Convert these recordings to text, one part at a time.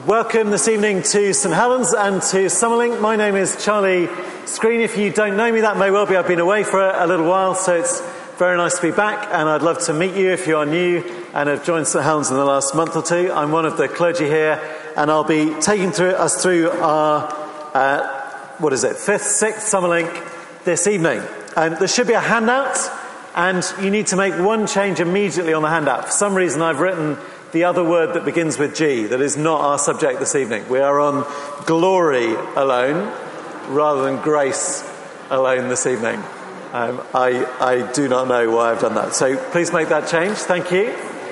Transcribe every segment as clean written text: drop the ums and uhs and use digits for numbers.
Welcome this evening to St Helens and to Summerlink. My name is Charlie Screen. If you don't know me, that may well be I've been away for a little while, so it's very nice to be back, and I'd love to meet you if you are new and have joined St Helens in the last month or two. I'm one of the clergy here, and I'll be taking us through our, fifth, sixth Summerlink this evening. There should be a handout, and you need to make one change immediately on the handout. For some reason, I've written the other word that begins with G. That is not our subject this evening. We are on glory alone rather than grace alone this evening. I do not know why I've done that. So please make that change. Thank you.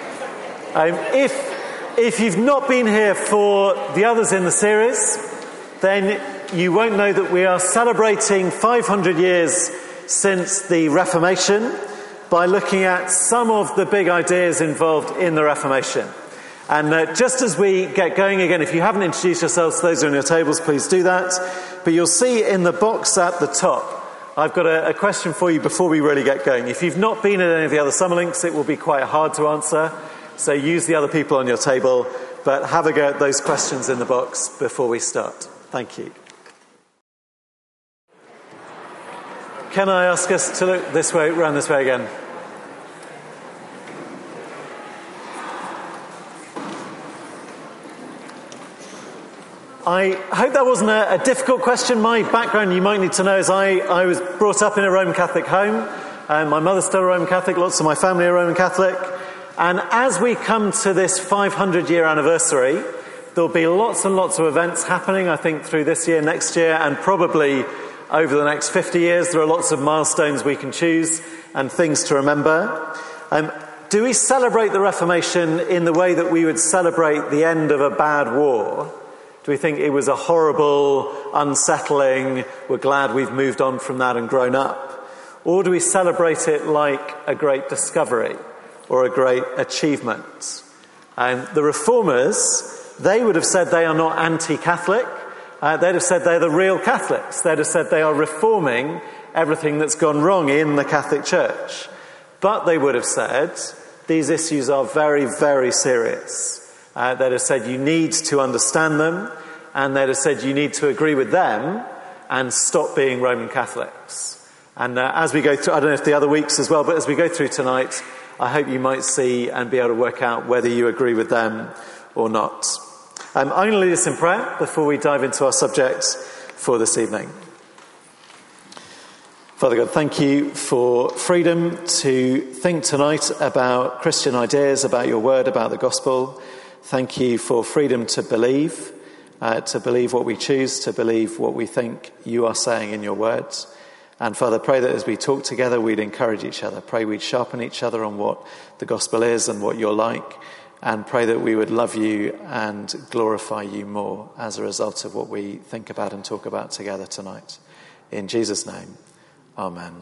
If you've not been here for the others in the series, then you won't know that we are celebrating 500 years since the Reformation by looking at some of the big ideas involved in the Reformation. And just as we get going again, if you haven't introduced yourselves to those on your tables, please do that. But you'll see in the box at the top, I've got a question for you before we really get going. If you've not been at any of the other Summerlinks, it will be quite hard to answer. So use the other people on your table, but have a go at those questions in the box before we start. Thank you. Can I ask us to look this way, round this way again? I hope that wasn't a difficult question. My background, you might need to know, is I was brought up in a Roman Catholic home. My mother's still a Roman Catholic. Lots of my family are Roman Catholic. And as we come to this 500-year anniversary, there'll be lots and lots of events happening, I think, through this year, next year, and probably over the next 50 years. There are lots of milestones we can choose and things to remember. Do we celebrate the Reformation in the way that we would celebrate the end of a bad war? Do we think it was a horrible, unsettling, we're glad we've moved on from that and grown up? Or do we celebrate it like a great discovery or a great achievement? The Reformers, they would have said they are not anti-Catholic. They'd have said they're the real Catholics. They'd have said they are reforming everything that's gone wrong in the Catholic Church. But they would have said these issues are very, very serious. They'd have said you need to understand them, and they'd have said you need to agree with them and stop being Roman Catholics. And as we go through, I don't know if the other weeks as well, but as we go through tonight, I hope you might see and be able to work out whether you agree with them or not. I'm going to lead us in prayer before we dive into our subject for this evening. Father God, thank you for freedom to think tonight about Christian ideas, about your word, about the gospel. Thank you for freedom to believe what we choose, to believe what we think you are saying in your words. And Father, pray that as we talk together, we'd encourage each other. Pray we'd sharpen each other on what the gospel is and what you're like. And pray that we would love you and glorify you more as a result of what we think about and talk about together tonight. In Jesus' name, amen.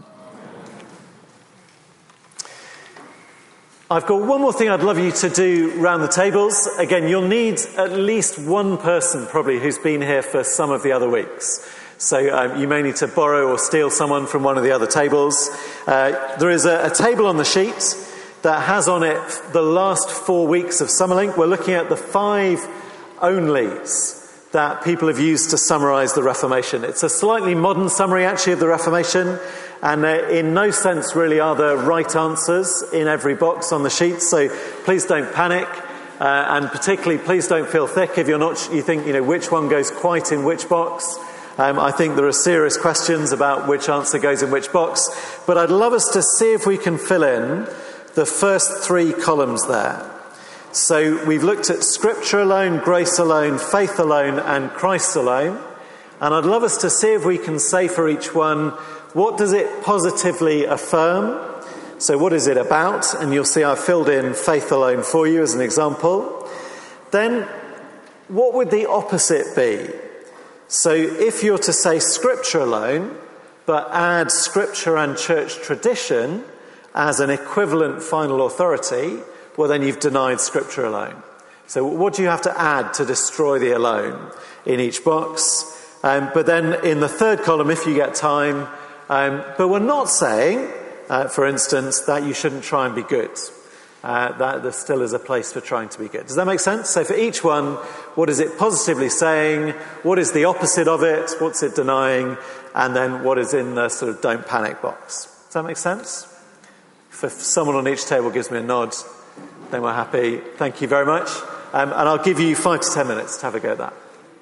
I've got one more thing I'd love you to do round the tables. Again, you'll need at least one person probably who's been here for some of the other weeks. So you may need to borrow or steal someone from one of the other tables. There is a table on the sheet that has on it the last 4 weeks of Summerlink. We're looking at the 5 onlys that people have used to summarise the Reformation. It's a slightly modern summary, actually, of the Reformation, and in no sense really are there right answers in every box on the sheet, so please don't panic, and particularly please don't feel thick if you think which one goes quite in which box. I think there are serious questions about which answer goes in which box, but I'd love us to see if we can fill in the first 3 columns there. So we've looked at Scripture alone, grace alone, faith alone, and Christ alone. And I'd love us to see if we can say for each one, what does it positively affirm? So what is it about? And you'll see I've filled in faith alone for you as an example. Then, what would the opposite be? So if you're to say Scripture alone, but add Scripture and church tradition as an equivalent final authority, well then you've denied Scripture alone. So what do you have to add to destroy the alone in each box? But then in the third column, if you get time, but we're not saying, for instance, that you shouldn't try and be good. that there still is a place for trying to be good. Does that make sense? So for each one, what is it positively saying? What is the opposite of it? What's it denying? And then what is in the sort of don't panic box? Does that make sense? If someone on each table gives me a nod, then we're happy. Thank you very much. And I'll give you 5 to 10 minutes to have a go at that.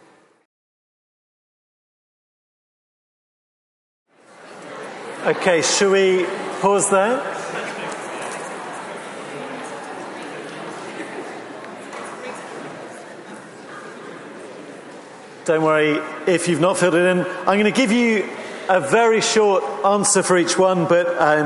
Okay, shall we pause there? Don't worry if you've not filled it in. I'm going to give you a very short answer for each one, but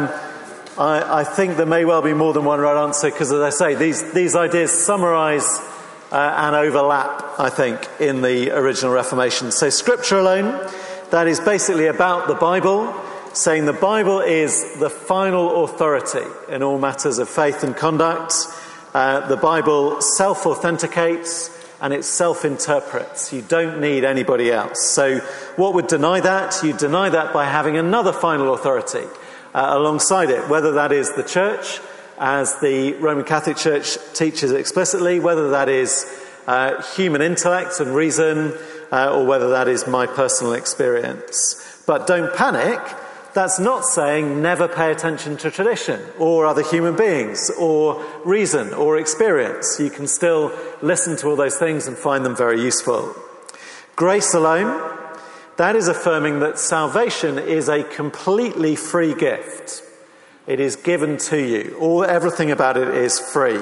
I think there may well be more than one right answer because, as I say, these ideas summarise and overlap, I think, in the original Reformation. So Scripture alone, that is basically about the Bible, saying the Bible is the final authority in all matters of faith and conduct. The Bible self-authenticates and it self-interprets. You don't need anybody else. So what would deny that? You deny that by having another final authority alongside it, whether that is the church, as the Roman Catholic Church teaches explicitly, whether that is human intellect and reason, or whether that is my personal experience. But don't panic. That's not saying never pay attention to tradition or other human beings or reason or experience. You can still listen to all those things and find them very useful. Grace alone, that is affirming that salvation is a completely free gift. It is given to you. Everything about it is free.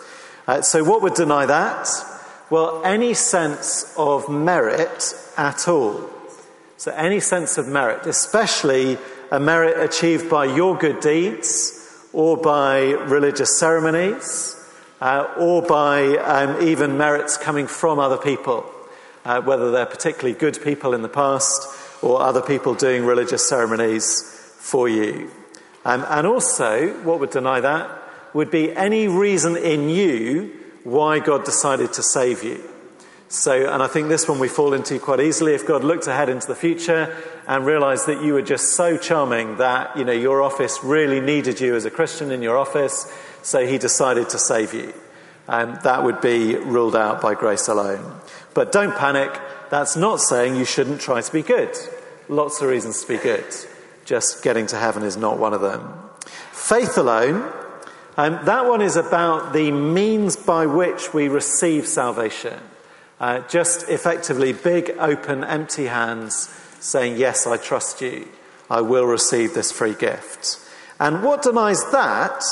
So what would deny that? Well, any sense of merit at all. So any sense of merit, especially a merit achieved by your good deeds or by religious ceremonies or by even merits coming from other people, whether they're particularly good people in the past or other people doing religious ceremonies for you. And also, what would deny that would be any reason in you why God decided to save you. So, and I think this one we fall into quite easily. If God looked ahead into the future and realised that you were just so charming that, your office really needed you as a Christian in your office, so he decided to save you. That would be ruled out by grace alone. But don't panic. That's not saying you shouldn't try to be good. Lots of reasons to be good. Just getting to heaven is not one of them. Faith alone, that one is about the means by which we receive salvation. Just effectively big, open, empty hands saying, yes, I trust you. I will receive this free gift. And what denies that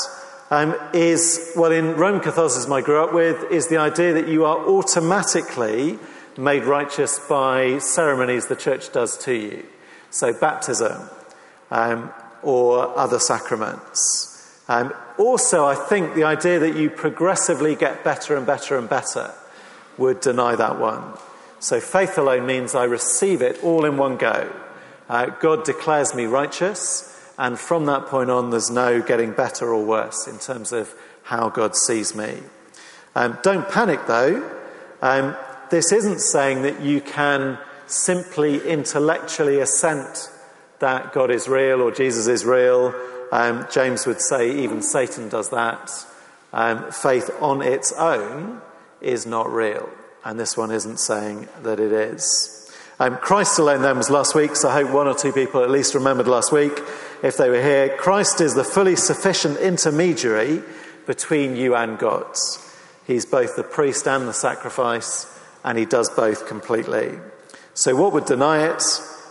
is, well, in Roman Catholicism I grew up with, is the idea that you are automatically made righteous by ceremonies the church does to you. So baptism or other sacraments. Also, I think the idea that you progressively get better and better and better would deny that one. So faith alone means I receive it all in one go. God declares me righteous, and from that point on there's no getting better or worse in terms of how God sees me. Don't panic though. This isn't saying that you can simply intellectually assent that God is real or Jesus is real. James would say even Satan does that. Faith on its own is not real. And this one isn't saying that it is. Christ alone then was last week, so I hope one or two people at least remembered last week if they were here. Christ is the fully sufficient intermediary between you and God. He's both the priest and the sacrifice, and he does both completely. So what would deny it?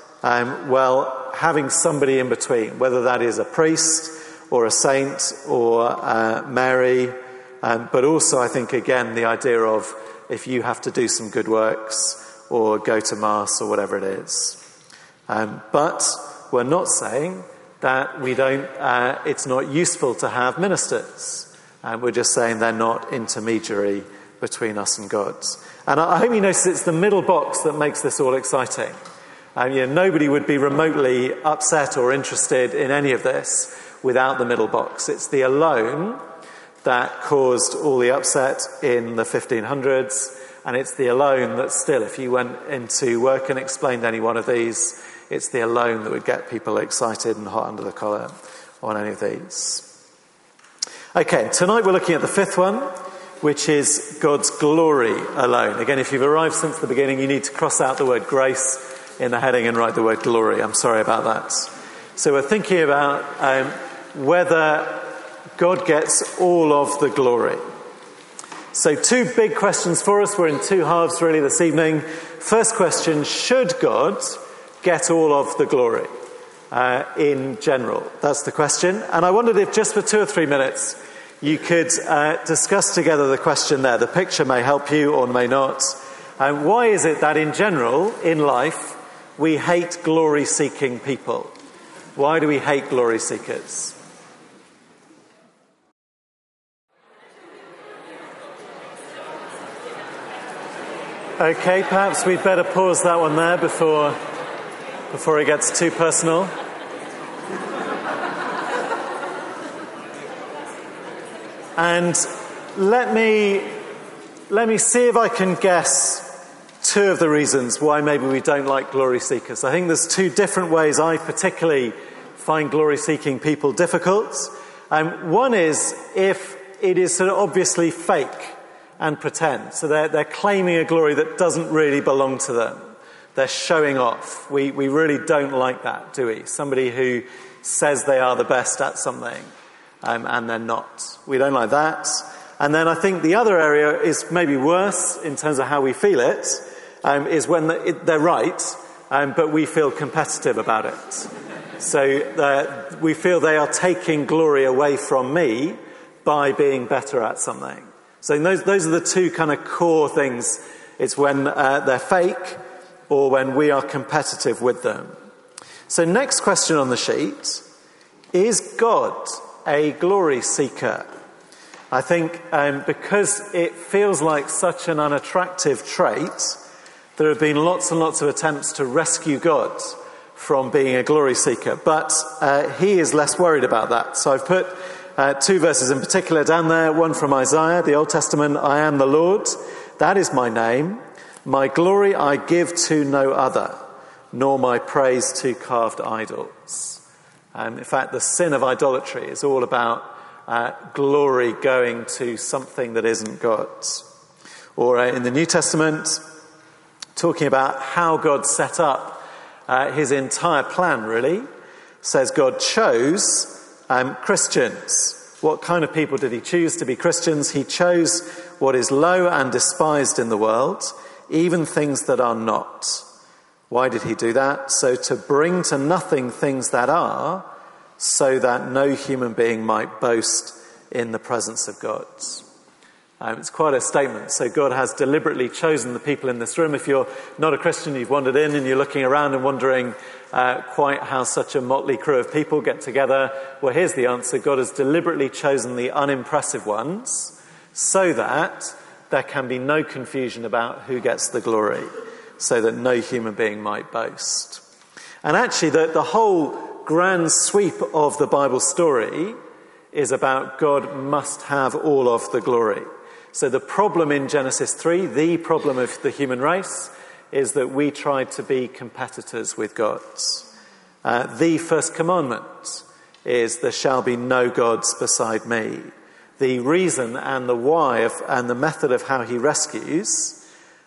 Well, having somebody in between, whether that is a priest or a saint or Mary, but also I think again the idea of if you have to do some good works or go to Mass or whatever it is. But we're not saying that we don't, it's not useful to have ministers. We're just saying they're not intermediary between us and God. And I hope you notice it's the middle box that makes this all exciting. Nobody would be remotely upset or interested in any of this without the middle box. It's the alone that caused all the upset in the 1500s, and it's the alone that still, if you went into work and explained any one of these, it's the alone that would get people excited and hot under the collar on any of these. Okay, tonight we're looking at the fifth one, which is God's glory alone. Again, if you've arrived since the beginning, you need to cross out the word grace in the heading and write the word glory. I'm sorry about that. So we're thinking about whether God gets all of the glory. So two big questions for us. We're in two halves really this evening. First question, should God get all of the glory in general? That's the question. And I wondered if just for 2 or 3 minutes you could discuss together the question there. The picture may help you or may not. Why is it that in general, in life, we hate glory-seeking people? Why do we hate glory seekers? Okay, perhaps we'd better pause that one there before it gets too personal. And let me see if I can guess 2 of the reasons why maybe we don't like glory seekers. I think there's 2 different ways I particularly find glory-seeking people difficult. One is if it is sort of obviously fake and pretend. So they're claiming a glory that doesn't really belong to them. They're showing off. We really don't like that, do we? Somebody who says they are the best at something and they're not. We don't like that. And then I think the other area is maybe worse in terms of how we feel it, is when they're right, but we feel competitive about it. So we feel they are taking glory away from me by being better at something. So those are the 2 kind of core things. It's when they're fake or when we are competitive with them. So next question on the sheet, is God a glory seeker? I think because it feels like such an unattractive trait, there have been lots and lots of attempts to rescue God from being a glory seeker. But he is less worried about that. So I've put 2 verses in particular down there. One from Isaiah, the Old Testament. I am the Lord, that is my name. My glory I give to no other, nor my praise to carved idols. In fact, the sin of idolatry is all about glory going to something that isn't God's. Or in the New Testament, talking about how God set up his entire plan, really, says God chose Christians. What kind of people did he choose to be Christians? He chose what is low and despised in the world, even things that are not. Why did he do that? So to bring to nothing things that are, so that no human being might boast in the presence of God. It's quite a statement. So God has deliberately chosen the people in this room. If you're not a Christian, you've wandered in and you're looking around and wondering quite how such a motley crew of people get together. Well, here's the answer. God has deliberately chosen the unimpressive ones so that there can be no confusion about who gets the glory, so that no human being might boast. And actually, the whole grand sweep of the Bible story is about God must have all of the glory. So the problem in Genesis 3, the problem of the human race, is that we tried to be competitors with God. The first commandment is, there shall be no gods beside me. The reason and the why and the method of how he rescues,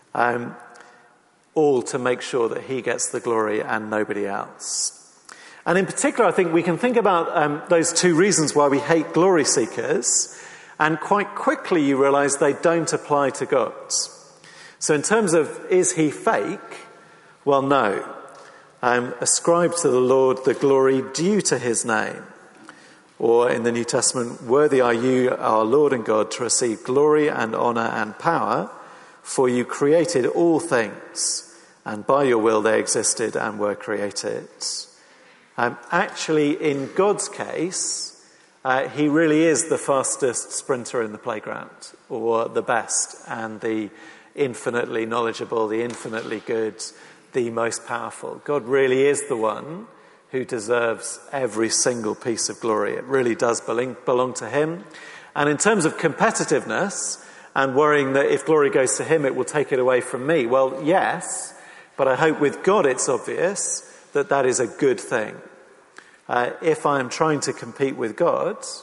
all to make sure that he gets the glory and nobody else. And in particular, I think we can think about those 2 reasons why we hate glory seekers, and quite quickly you realise they don't apply to God. So in terms of, is he fake? Well, no. Ascribe to the Lord the glory due to his name. Or in the New Testament, worthy are you, our Lord and God, to receive glory and honour and power, for you created all things, and by your will they existed and were created. Actually, in God's case, he really is the fastest sprinter in the playground, or the best, and the infinitely knowledgeable, the infinitely good, the most powerful. God really is the one who deserves every single piece of glory. It really does belong to him. And in terms of competitiveness and worrying that if glory goes to him, it will take it away from me. Well, yes, but I hope with God it's obvious that that is a good thing. If I am trying to compete with God,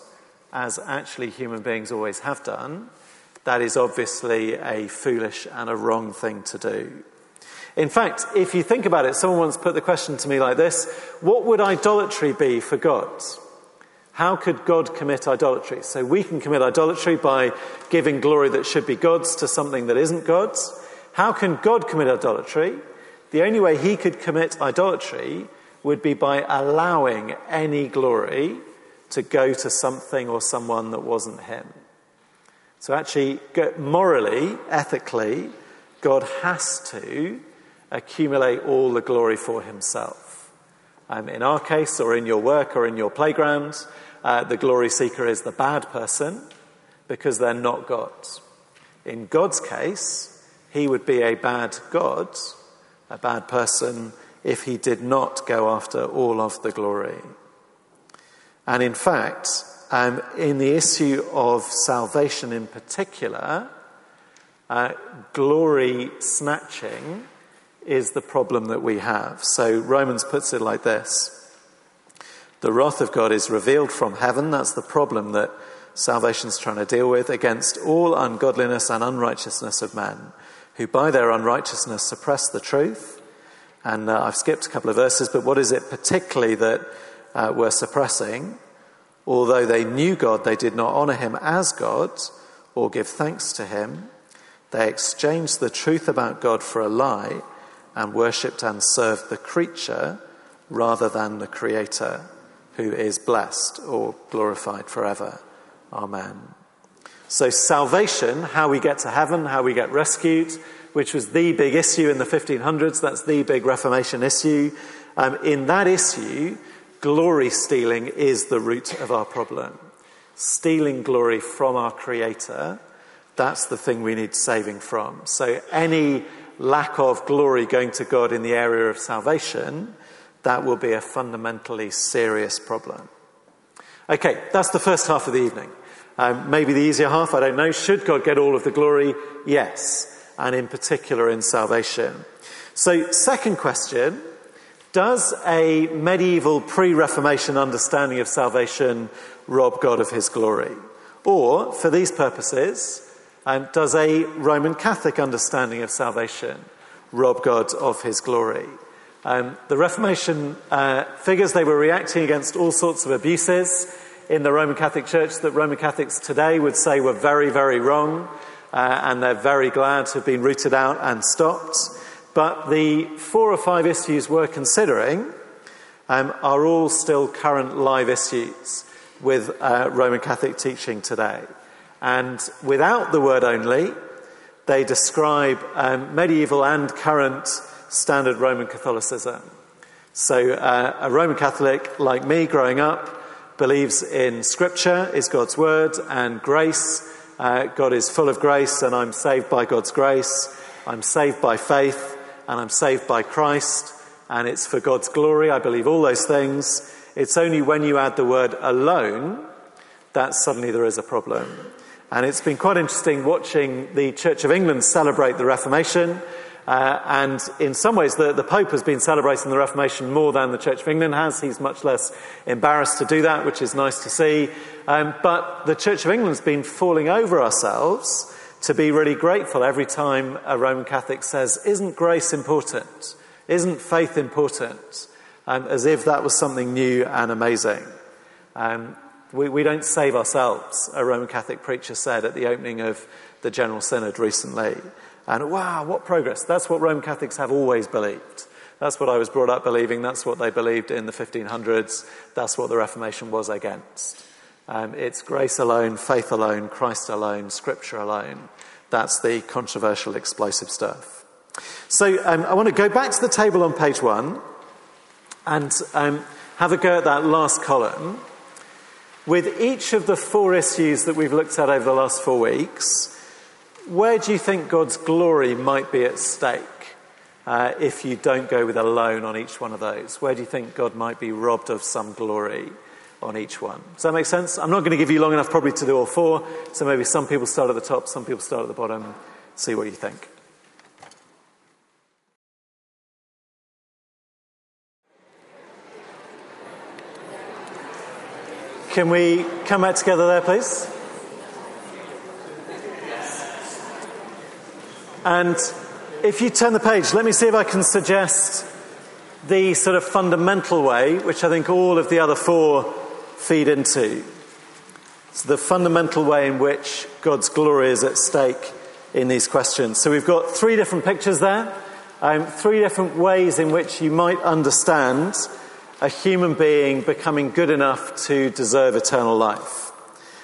as actually human beings always have done, that is obviously a foolish and a wrong thing to do. In fact, if you think about it, someone once put the question to me like this: what would idolatry be for God? How could God commit idolatry? So we can commit idolatry by giving glory that should be God's to something that isn't God's. How can God commit idolatry? The only way he could commit idolatry would be by allowing any glory to go to something or someone that wasn't him. So actually, morally, ethically, God has to accumulate all the glory for himself. In our case, or in your work or in your playground, the glory seeker is the bad person because they're not God. In God's case, he would be a bad God, a bad person, if he did not go after all of the glory. And in fact, in the issue of salvation in particular, glory snatching is the problem that we have. So Romans puts it like this: the wrath of God is revealed from heaven. That's the problem that salvation's trying to deal with, against all ungodliness and unrighteousness of men, who by their unrighteousness suppress the truth. And I've skipped a couple of verses, but what is it particularly that we're suppressing? Although they knew God, they did not honour him as God or give thanks to him. They exchanged the truth about God for a lie and worshipped and served the creature rather than the Creator, who is blessed or glorified forever. Amen. So salvation, how we get to heaven, how we get rescued, which was the big issue in the 1500s, that's the big Reformation issue. In that issue, glory stealing is the root of our problem. Stealing glory from our Creator, that's the thing we need saving from. So any lack of glory going to God in the area of salvation, that will be a fundamentally serious problem. Okay, that's the first half of the evening. Maybe the easier half, I don't know. Should God get all of the glory? Yes, and in particular in salvation. So, second question: does a medieval pre-Reformation understanding of salvation rob God of his glory? Or, for these purposes, does a Roman Catholic understanding of salvation rob God of his glory? The Reformation figures they were reacting against all sorts of abuses in the Roman Catholic Church that Roman Catholics today would say were very, very wrong, and they're very glad to have been rooted out and stopped. But the 4 or 5 issues we're considering are all still current live issues with Roman Catholic teaching today. And without the word only, they describe medieval and current standard Roman Catholicism. So a Roman Catholic like me growing up believes in Scripture, is God's word, and grace. God is full of grace, and I'm saved by God's grace. I'm saved by faith, and I'm saved by Christ, and it's for God's glory. I believe all those things. It's only when you add the word alone that suddenly there is a problem. And it's been quite interesting watching the Church of England celebrate the Reformation. And in some ways, the Pope has been celebrating the Reformation more than the Church of England has. He's much less embarrassed to do that, which is nice to see. But the Church of England's been falling over ourselves to be really grateful every time a Roman Catholic says, "Isn't grace important? Isn't faith important?" As if that was something new and amazing. We don't save ourselves, a Roman Catholic preacher said at the opening of the General Synod recently. And wow, what progress. That's what Roman Catholics have always believed. That's what I was brought up believing. That's what they believed in the 1500s. That's what the Reformation was against. It's grace alone, faith alone, Christ alone, Scripture alone. That's the controversial, explosive stuff. So I want to go back to the table on page 1 and have a go at that last column. With each of the 4 issues that we've looked at over the last 4 weeks, where do you think God's glory might be at stake if you don't go with alone on each one of those? Where do you think God might be robbed of some glory on each one? Does that make sense? I'm not going to give you long enough probably to do all 4, so maybe some people start at the top, some people start at the bottom. See what you think. Can we come back together there, please? And if you turn the page, let me see if I can suggest the sort of fundamental way, which I think all of the other four feed into. It's the fundamental way in which God's glory is at stake in these questions. So we've got three different pictures there, three different ways in which you might understand a human being becoming good enough to deserve eternal life.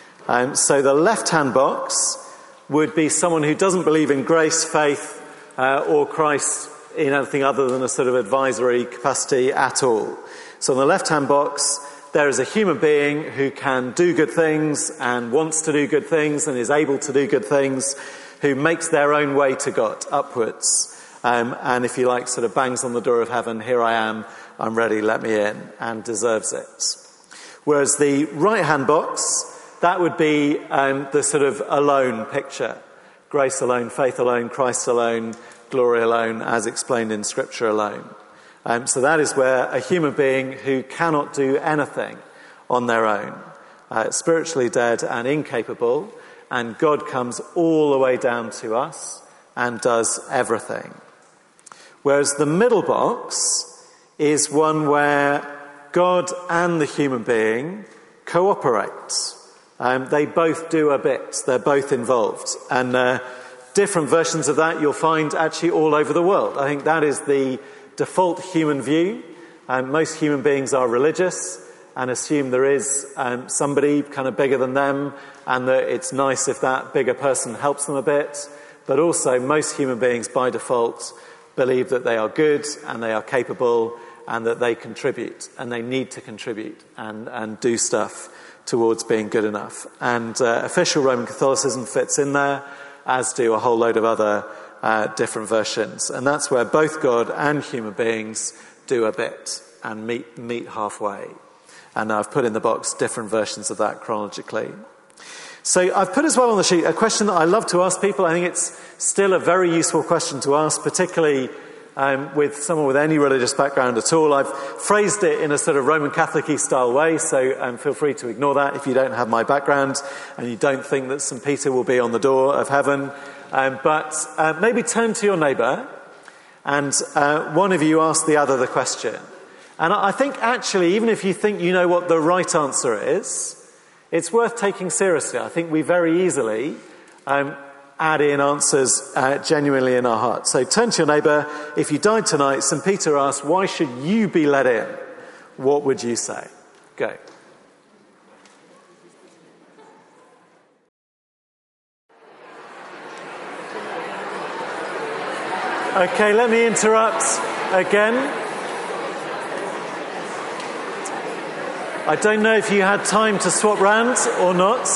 So the left-hand box would be someone who doesn't believe in grace, faith, or Christ in anything other than a sort of advisory capacity at all. So on the left-hand box, there is a human being who can do good things and wants to do good things and is able to do good things, who makes their own way to God, upwards. And if you like, sort of bangs on the door of heaven, here I am, I'm ready, let me in, and deserves it. Whereas the right-hand box, that would be the sort of alone picture. Grace alone, faith alone, Christ alone, glory alone, as explained in Scripture alone. So that is where a human being who cannot do anything on their own, spiritually dead and incapable, and God comes all the way down to us and does everything. Whereas the middle box is one where God and the human being cooperate. They both do a bit. They're both involved. And different versions of that you'll find actually all over the world. I think that is the default human view. Most human beings are religious and assume there is somebody kind of bigger than them, and that it's nice if that bigger person helps them a bit. But also most human beings by default believe that they are good and they are capable and that they contribute and they need to contribute and do stuff towards being good enough. And official Roman Catholicism fits in there, as do a whole load of other different versions. And that's where both God and human beings do a bit and meet halfway. And I've put in the box different versions of that chronologically. So I've put as well on the sheet a question that I love to ask people. I think it's still a very useful question to ask, particularly with someone with any religious background at all. I've phrased it in a sort of Roman Catholic-y style way, so feel free to ignore that if you don't have my background and you don't think that St. Peter will be on the door of heaven. But maybe turn to your neighbour and one of you ask the other the question. And I think actually, even if you think you know what the right answer is, it's worth taking seriously. I think we very easily add in answers genuinely in our hearts. So turn to your neighbour. If you died tonight, St. Peter asked, why should you be let in? What would you say? Go. Okay, let me interrupt again. I don't know if you had time to swap round or not.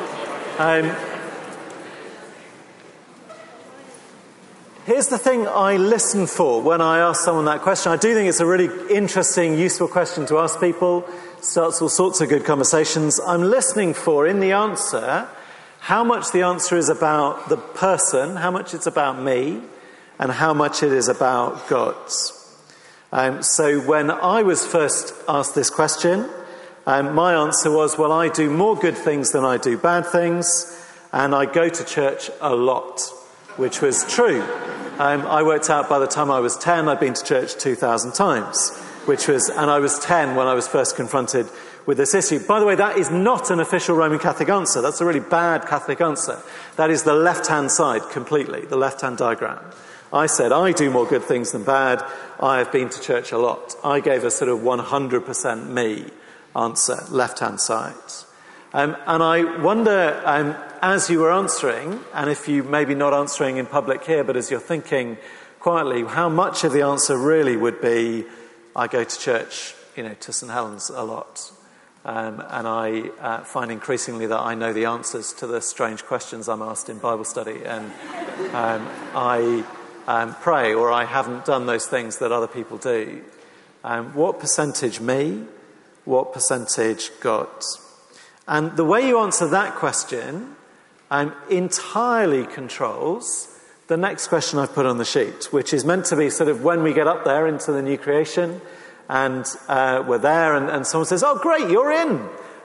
Here's the thing I listen for when I ask someone that question. I do think it's a really interesting, useful question to ask people. Starts all sorts of good conversations. I'm listening for, in the answer, how much the answer is about the person, how much it's about me, and how much it is about God. So when I was first asked this question, my answer was, well, I do more good things than I do bad things, and I go to church a lot, which was true. I worked out by the time I was 10, I'd been to church 2,000 times, and I was 10 when I was first confronted with this issue. By the way, that is not an official Roman Catholic answer. That's a really bad Catholic answer. That is the left-hand side completely, the left-hand diagram. I said, I do more good things than bad. I have been to church a lot. I gave a sort of 100% me answer, left-hand side. And I wonder, as you were answering, and if you maybe not answering in public here, but as you're thinking quietly, how much of the answer really would be, I go to church, to St. Helens a lot. And I find increasingly that I know the answers to the strange questions I'm asked in Bible study. And I pray, or I haven't done those things that other people do. What percentage me? What percentage God? And the way you answer that question entirely controls the next question I've put on the sheet, which is meant to be sort of when we get up there into the new creation and we're there and someone says, oh, great, you're in.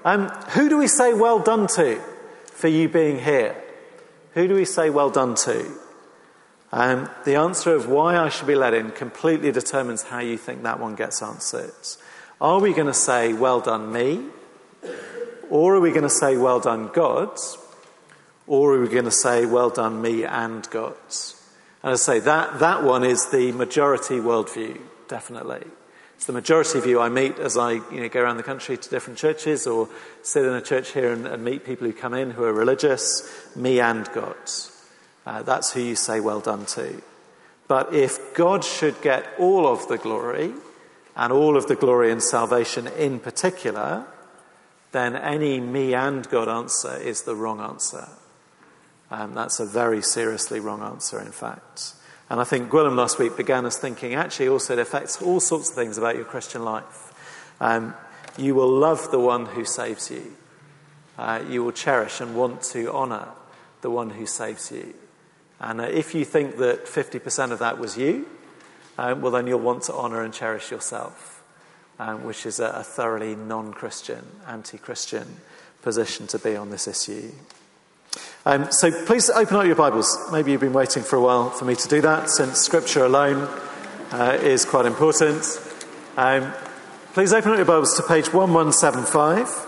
Who do we say well done to for you being here? Who do we say well done to? The answer of why I should be let in completely determines how you think that one gets answered. Are we going to say well done me? Or are we going to say well done God? Or are we going to say well done me and God? And I say that one is the majority worldview, definitely. It's the majority view I meet as I go around the country to different churches or sit in a church here and meet people who come in who are religious, me and God. That's who you say well done to. But if God should get all of the glory, and all of the glory and salvation in particular, then any me and God answer is the wrong answer. That's a very seriously wrong answer, in fact. And I think Gwilym last week began us thinking, actually also it affects all sorts of things about your Christian life. You will love the one who saves you. You will cherish and want to honour the one who saves you. And if you think that 50% of that was you, well then you'll want to honour and cherish yourself, which is a thoroughly non-Christian, anti-Christian position to be on this issue. So please open up your Bibles. Maybe you've been waiting for a while for me to do that, since Scripture alone is quite important. Please open up your Bibles to page 1175.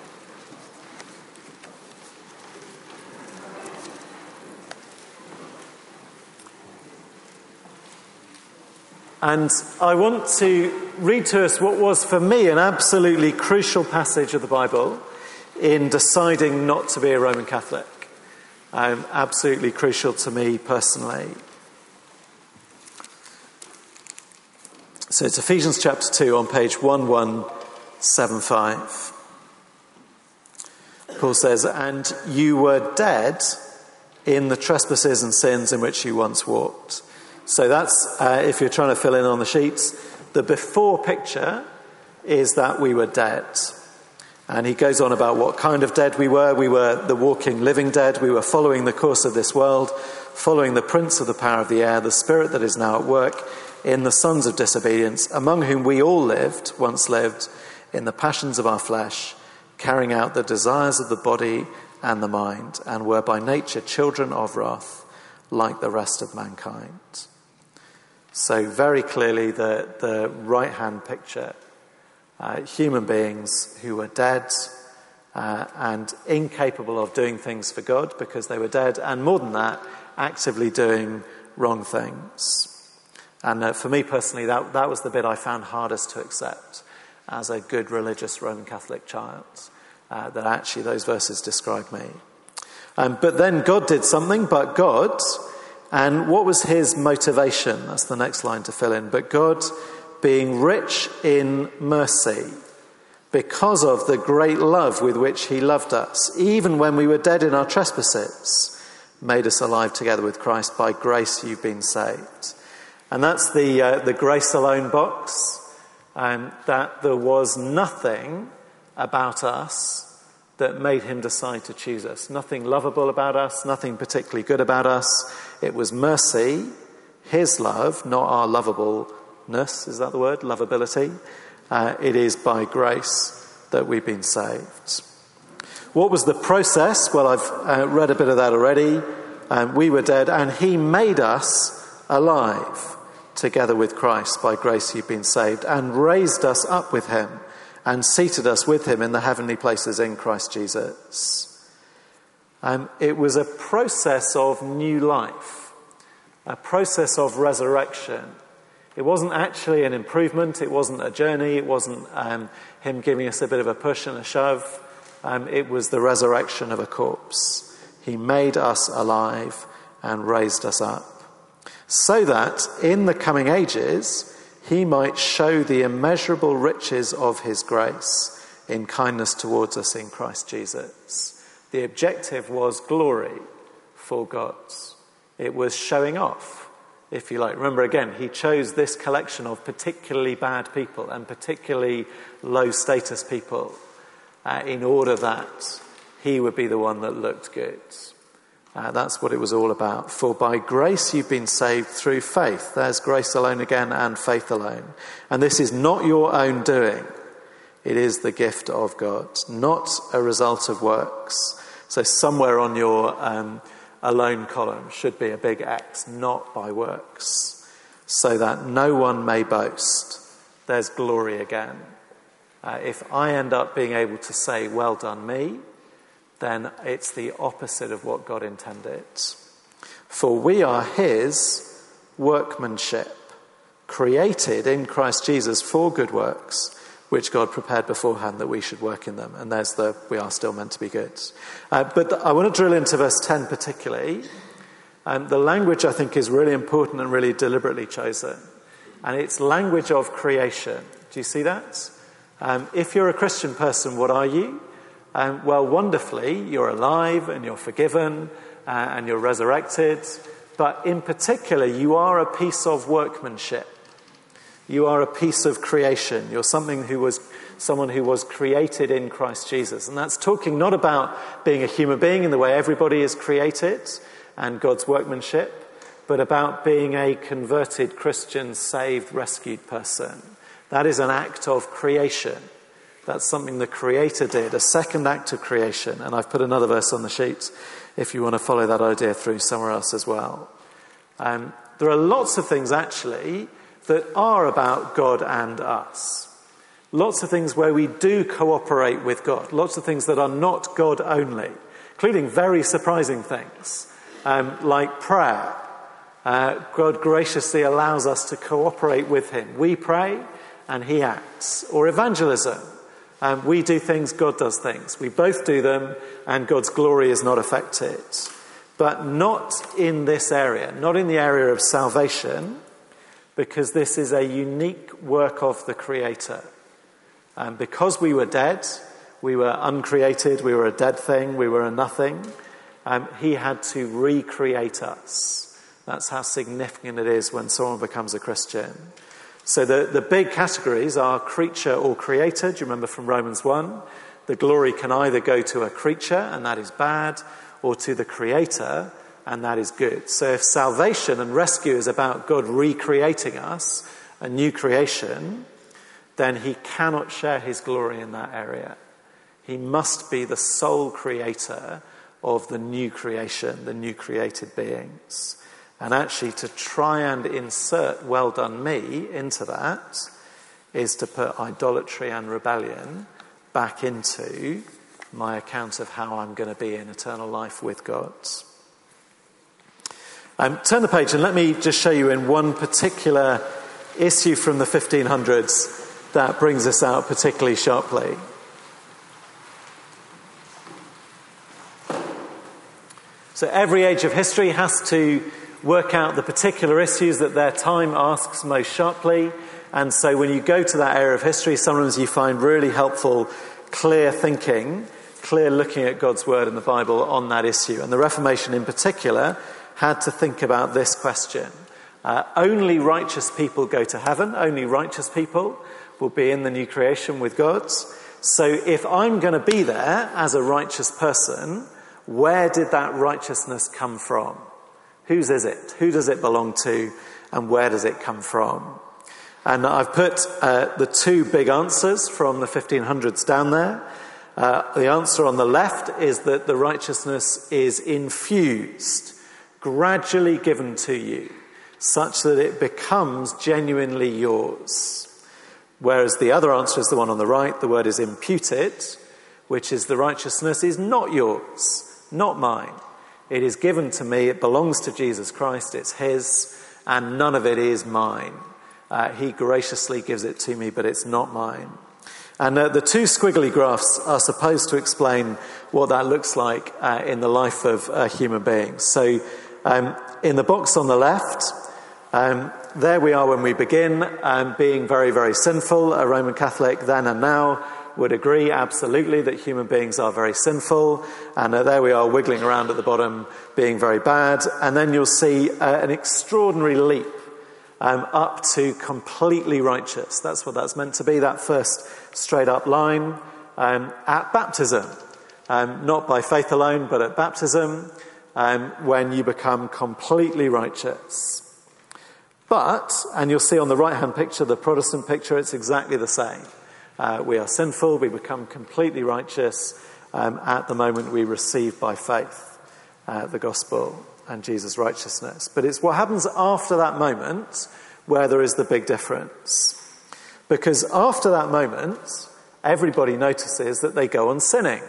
And I want to read to us what was for me an absolutely crucial passage of the Bible in deciding not to be a Roman Catholic. Absolutely crucial to me personally. So it's Ephesians chapter 2 on page 1175. Paul says, "And you were dead in the trespasses and sins in which you once walked." So that's, if you're trying to fill in on the sheets, the before picture is that we were dead. And he goes on about what kind of dead we were. We were the walking, living dead. We were following the course of this world, following the prince of the power of the air, the spirit that is now at work in the sons of disobedience, among whom we all once lived, in the passions of our flesh, carrying out the desires of the body and the mind, and were by nature children of wrath, like the rest of mankind. So very clearly the right-hand picture, human beings who were dead and incapable of doing things for God because they were dead, and more than that, actively doing wrong things. And for me personally, that was the bit I found hardest to accept as a good religious Roman Catholic child, that actually those verses describe me. But then God did something, but God... And what was his motivation? That's the next line to fill in. But God, being rich in mercy, because of the great love with which he loved us, even when we were dead in our trespasses, made us alive together with Christ. By grace you've been saved. And that's the grace alone box. That there was nothing about us that made him decide to choose us. Nothing lovable about us, nothing particularly good about us. It was mercy, his love, not our lovableness, is that the word? Lovability. It is by grace that we've been saved. What was the process? Well, I've read a bit of that already. We were dead and he made us alive together with Christ. By grace you've been saved, and raised us up with him and seated us with him in the heavenly places in Christ Jesus. It was a process of new life, a process of resurrection. It wasn't actually an improvement, it wasn't a journey, it wasn't him giving us a bit of a push and a shove. It was the resurrection of a corpse. He made us alive and raised us up, so that in the coming ages he might show the immeasurable riches of his grace in kindness towards us in Christ Jesus. The objective was glory for God. It was showing off, if you like. Remember again, he chose this collection of particularly bad people and particularly low status people in order that he would be the one that looked good. That's what it was all about. For by grace you've been saved through faith. There's grace alone again, and faith alone. And this is not your own doing. It is the gift of God, not a result of works. So somewhere on your alone column should be a big X, not by works, so that no one may boast. There's glory again. If I end up being able to say, well done me, then it's the opposite of what God intended. For we are his workmanship, created in Christ Jesus for good works, which God prepared beforehand that we should work in them. And there's we are still meant to be good. But I want to drill into verse 10 particularly. The language, I think, is really important and really deliberately chosen. And it's language of creation. Do you see that? If you're a Christian person, what are you? Well, wonderfully, you're alive and you're forgiven and you're resurrected. But in particular, you are a piece of workmanship. You are a piece of creation. You're someone who was created in Christ Jesus. And that's talking not about being a human being in the way everybody is created and God's workmanship, but about being a converted Christian, saved, rescued person. That is an act of creation. That's something the Creator did, a second act of creation. And I've put another verse on the sheet if you want to follow that idea through somewhere else as well. There are lots of things actually that are about God and us. Lots of things where we do cooperate with God. Lots of things that are not God only, including very surprising things, like prayer. God graciously allows us to cooperate with him. We pray and he acts. Or evangelism. We do things, God does things. We both do them and God's glory is not affected. But not in this area, not in the area of salvation, because this is a unique work of the Creator. And because we were dead, we were uncreated, we were a dead thing, we were a nothing, he had to recreate us. That's how significant it is when someone becomes a Christian. So the big categories are creature or creator. Do you remember from Romans 1? The glory can either go to a creature, and that is bad, or to the Creator, and that is good. So if salvation and rescue is about God recreating us, a new creation, then he cannot share his glory in that area. He must be the sole creator of the new creation, the new created beings. And actually to try and insert well done me into that is to put idolatry and rebellion back into my account of how I'm going to be in eternal life with God. Turn the page and let me just show you in one particular issue from the 1500s that brings us out particularly sharply. So every age of history has to work out the particular issues that their time asks most sharply. And so when you go to that area of history, sometimes you find really helpful, clear thinking, clear looking at God's word in the Bible on that issue. And the Reformation in particular had to think about this question. Only righteous people go to heaven. Only righteous people will be in the new creation with God. So if I'm going to be there as a righteous person, where did that righteousness come from? Whose is it? Who does it belong to? And where does it come from? And I've put the two big answers from the 1500s down there. The answer on the left is that the righteousness is infused, gradually given to you, such that it becomes genuinely yours. Whereas the other answer is the one on the right. The word is imputed, which is the righteousness is not yours, not mine. It is given to me, it belongs to Jesus Christ, it's his, and none of it is mine. He graciously gives it to me, but it's not mine. And the two squiggly graphs are supposed to explain what that looks like in the life of a human being. So in the box on the left, there we are when we begin, being very, very sinful. A Roman Catholic then and now would agree absolutely that human beings are very sinful, and there we are wiggling around at the bottom being very bad, and then you'll see an extraordinary leap up to completely righteous. That's what that's meant to be, that first straight up line at baptism, not by faith alone but at baptism, when you become completely righteous. But, and you'll see on the right hand picture, the Protestant picture, it's exactly the same. We are sinful, we become completely righteous at the moment we receive by faith the gospel and Jesus' righteousness. But it's what happens after that moment where there is the big difference. Because after that moment, everybody notices that they go on sinning.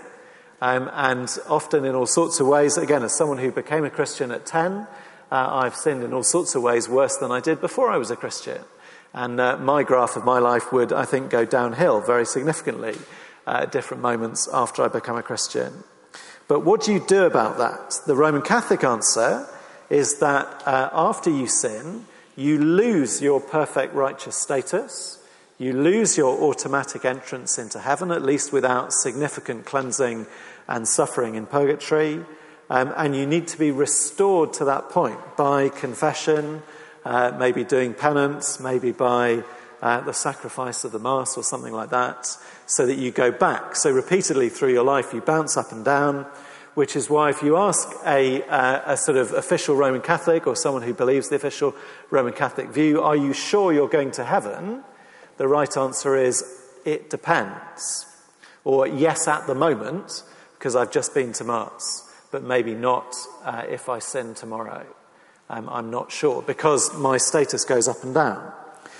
And often in all sorts of ways. Again, as someone who became a Christian at 10, I've sinned in all sorts of ways worse than I did before I was a Christian. And my graph of my life would, I think, go downhill very significantly at different moments after I become a Christian. But what do you do about that? The Roman Catholic answer is that after you sin, you lose your perfect righteous status. You lose your automatic entrance into heaven, at least without significant cleansing and suffering in purgatory. And you need to be restored to that point by confession, maybe doing penance, maybe by the sacrifice of the Mass or something like that, so that you go back. So repeatedly through your life you bounce up and down, which is why if you ask a sort of official Roman Catholic or someone who believes the official Roman Catholic view, are you sure you're going to heaven? The right answer is, it depends. Or yes, at the moment, because I've just been to Mass, but maybe not if I sin tomorrow. I'm not sure, because my status goes up and down.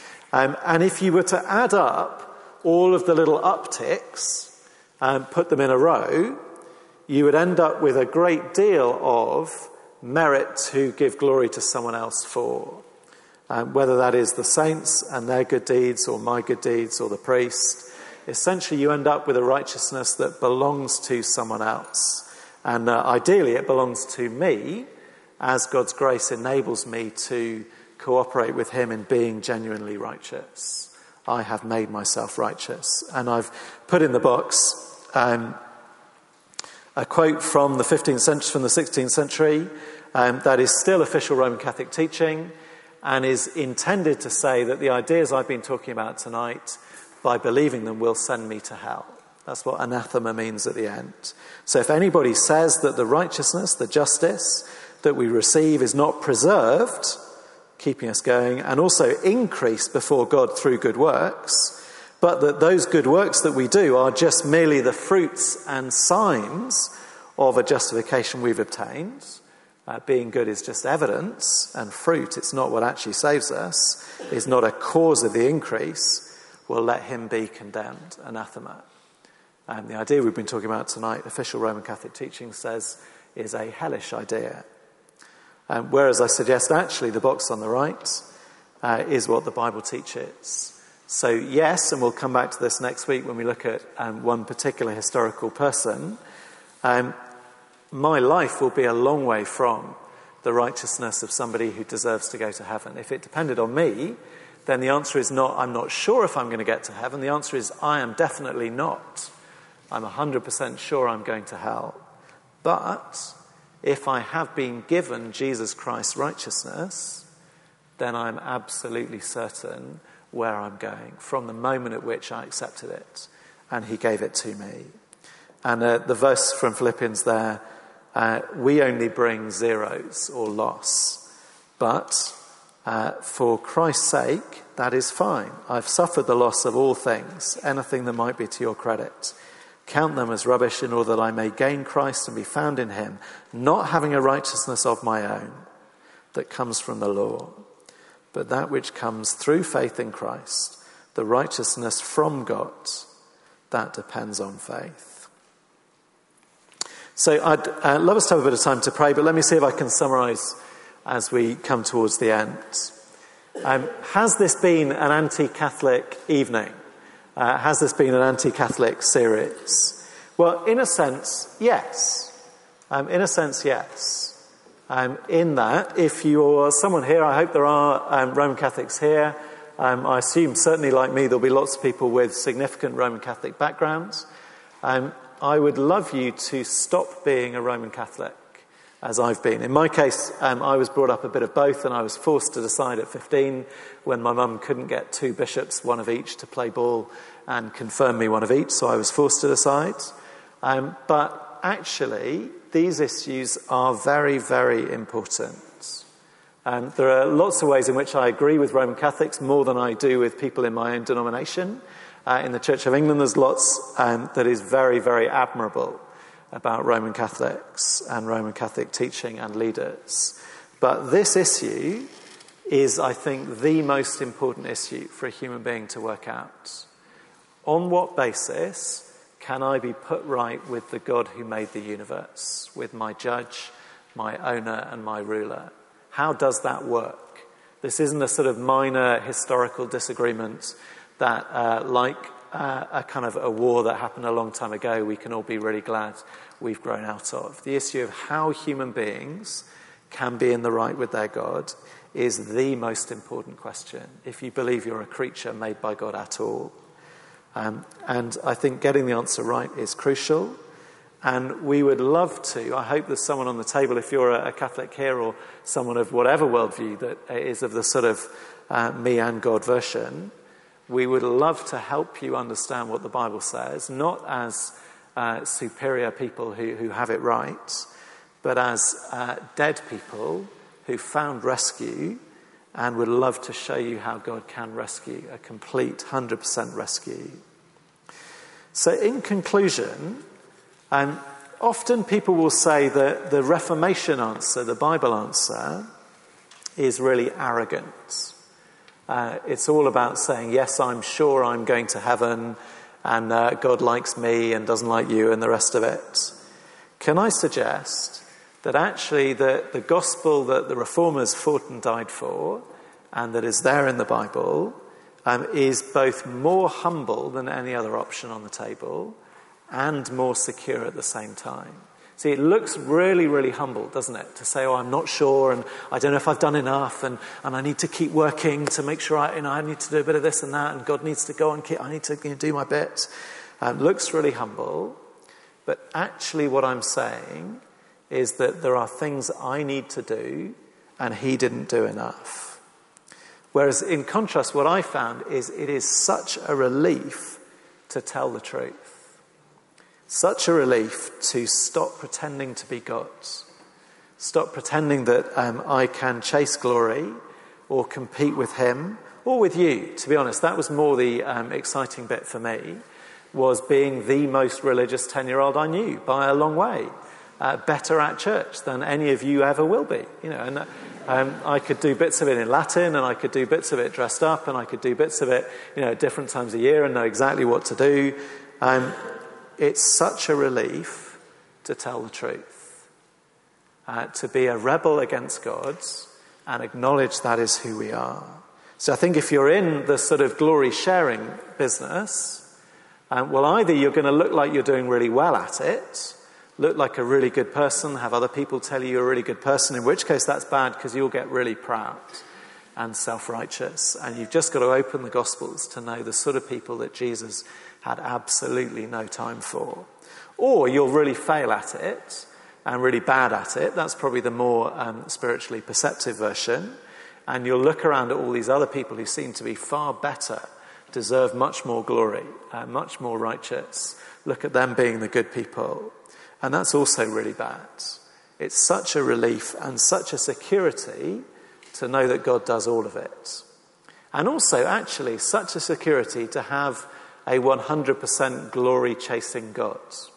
And if you were to add up all of the little upticks and put them in a row, you would end up with a great deal of merit to give glory to someone else for. Whether that is the saints and their good deeds, or my good deeds, or the priest. Essentially you end up with a righteousness that belongs to someone else. And ideally it belongs to me, as God's grace enables me to cooperate with him in being genuinely righteous. I have made myself righteous. And I've put in the box a quote from the 15th century, from the 16th century, that is still official Roman Catholic teaching, and is intended to say that the ideas I've been talking about tonight, by believing them, will send me to hell. That's what anathema means at the end. So if anybody says that the righteousness, the justice that we receive is not preserved, keeping us going, and also increased before God through good works, but that those good works that we do are just merely the fruits and signs of a justification we've obtained. Being good is just evidence, and fruit, it's not what actually saves us, is not a cause of the increase, will let him be condemned, anathema. And the idea we've been talking about tonight, official Roman Catholic teaching says, is a hellish idea. Whereas I suggest actually the box on the right is what the Bible teaches. So yes, and we'll come back to this next week when we look at one particular historical person, my life will be a long way from the righteousness of somebody who deserves to go to heaven. If it depended on me, then the answer is not, I'm not sure if I'm going to get to heaven. The answer is, I am definitely not. I'm 100% sure I'm going to hell. But if I have been given Jesus Christ's righteousness, then I'm absolutely certain where I'm going from the moment at which I accepted it and he gave it to me. And the verse from Philippians there, we only bring zeros or loss, but for Christ's sake, that is fine. I've suffered the loss of all things, anything that might be to your credit. Count them as rubbish in order that I may gain Christ and be found in him, not having a righteousness of my own that comes from the law, but that which comes through faith in Christ, the righteousness from God, that depends on faith. So I'd love us to have a bit of time to pray, but let me see if I can summarise as we come towards the end. Has this been an anti-Catholic evening? Has this been an anti-Catholic series? Well, in a sense, yes. In a sense, yes. In that, if you are someone here, I hope there are Roman Catholics here. I assume, certainly like me, there'll be lots of people with significant Roman Catholic backgrounds. I would love you to stop being a Roman Catholic, as I've been. In my case, I was brought up a bit of both, and I was forced to decide at 15 when my mum couldn't get two bishops, one of each, to play ball and confirm me one of each, so I was forced to decide. But actually, these issues are very, very important. There are lots of ways in which I agree with Roman Catholics more than I do with people in my own denomination. In the Church of England, there's lots that is very, very admirable about Roman Catholics and Roman Catholic teaching and leaders. But this issue is, I think, the most important issue for a human being to work out. On what basis can I be put right with the God who made the universe, with my judge, my owner, and my ruler? How does that work? This isn't a sort of minor historical disagreement that, like a kind of a war that happened a long time ago, we can all be really glad we've grown out of. The issue of how human beings can be in the right with their God is the most important question, if you believe you're a creature made by God at all. And I think getting the answer right is crucial. And we would love to, I hope there's someone on the table, if you're a Catholic here or someone of whatever worldview that is of the sort of me and God version, we would love to help you understand what the Bible says, not as superior people who have it right, but as dead people who found rescue and would love to show you how God can rescue, a complete 100% rescue. So in conclusion, often people will say that the Reformation answer, the Bible answer, is really arrogant. It's all about saying, yes, I'm sure I'm going to heaven, and God likes me and doesn't like you, and the rest of it. Can I suggest that actually the gospel that the Reformers fought and died for, and that is there in the Bible, is both more humble than any other option on the table, and more secure at the same time. See, it looks really, really humble, doesn't it? To say, oh, I'm not sure, and I don't know if I've done enough, and I need to keep working to make sure I need to do a bit of this and that, and God needs to go on, I need to do my bit. Looks really humble, but actually what I'm saying is that there are things I need to do, and he didn't do enough. Whereas in contrast, what I found is it is such a relief to tell the truth. Such a relief to stop pretending to be God. Stop pretending that I can chase glory or compete with him or with you. To be honest, that was more the exciting bit for me, was being the most religious 10-year-old I knew by a long way. Better at church than any of you ever will be. And I could do bits of it in Latin, and I could do bits of it dressed up, and I could do bits of it, at different times a year and know exactly what to do. It's such a relief to tell the truth, to be a rebel against God and acknowledge that is who we are. So I think if you're in the sort of glory sharing business, well, either you're going to look like you're doing really well at it, look like a really good person, have other people tell you you're a really good person, in which case that's bad because you'll get really proud and self-righteous. And you've just got to open the Gospels to know the sort of people that Jesus had absolutely no time for. Or you'll really fail at it and really bad at it. That's probably the more spiritually perceptive version. And you'll look around at all these other people who seem to be far better, deserve much more glory, much more righteous. Look at them being the good people. And that's also really bad. It's such a relief and such a security to know that God does all of it. And also, actually, such a security to have a 100% glory-chasing God.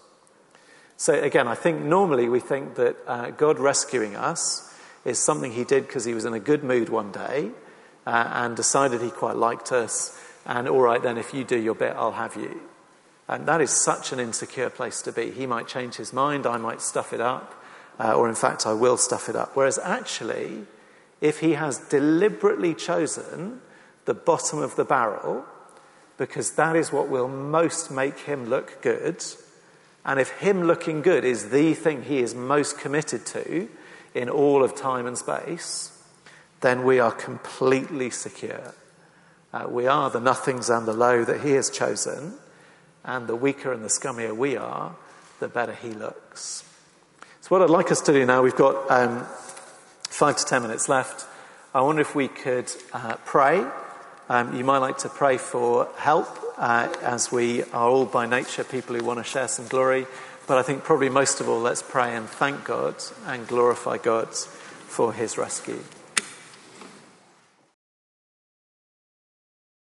So again, I think normally we think that God rescuing us is something he did because he was in a good mood one day and decided he quite liked us, and all right then, if you do your bit, I'll have you. And that is such an insecure place to be. He might change his mind, I might stuff it up, or in fact I will stuff it up. Whereas actually, if he has deliberately chosen the bottom of the barrel, because that is what will most make him look good, and if him looking good is the thing he is most committed to in all of time and space, then we are completely secure. We are the nothings and the low that he has chosen, and the weaker and the scummier we are, the better he looks. So what I'd like us to do now, we've got 5 to 10 minutes left. I wonder if we could pray. You might like to pray for help, as we are all by nature people who want to share some glory. But I think probably most of all, let's pray and thank God and glorify God for his rescue.